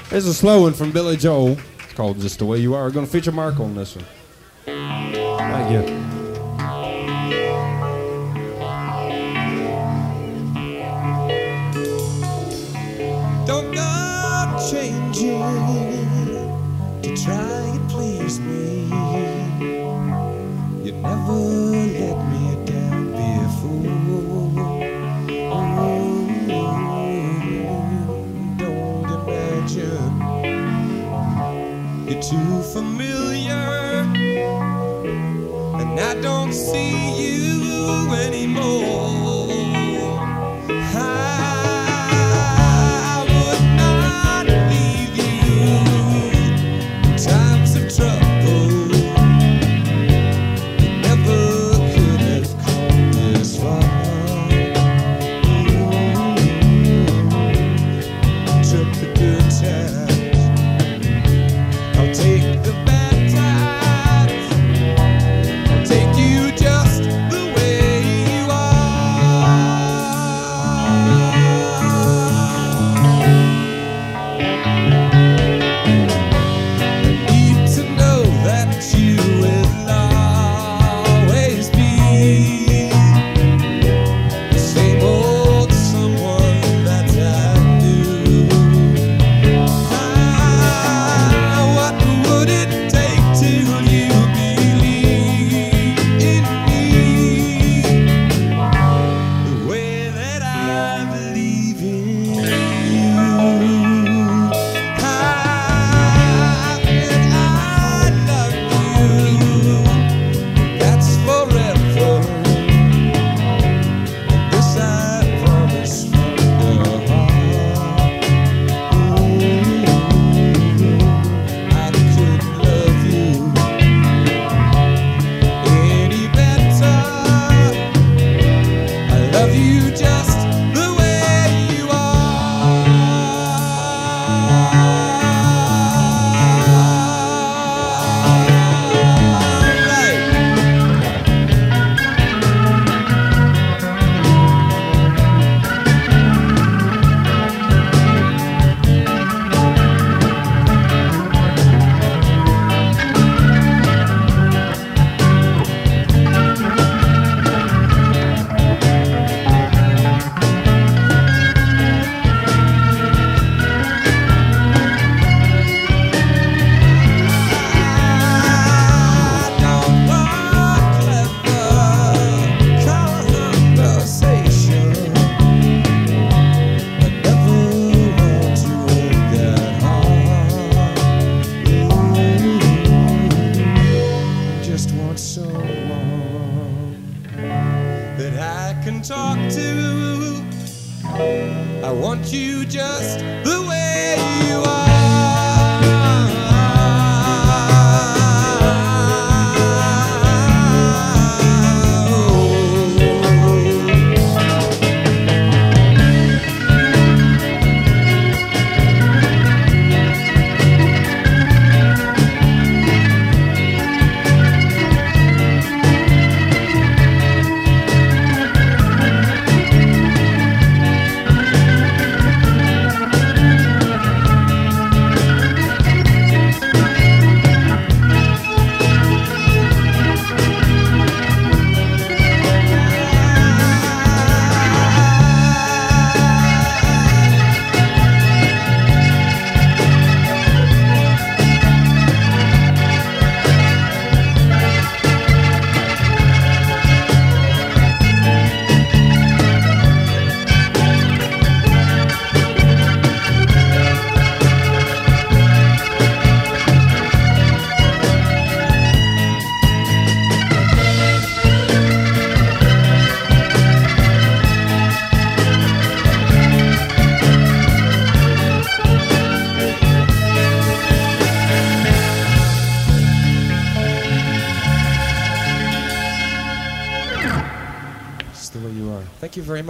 Here's a slow one from Billy Joel. It's called Just the Way You Are. We're going to feature Mark on this one. Thank you. Don't go changing to try and please me. You never let me down before. Don't imagine you're too familiar, and I don't see you anymore. That I can talk to. I want you just the way you are. The way you are. Thank you very much.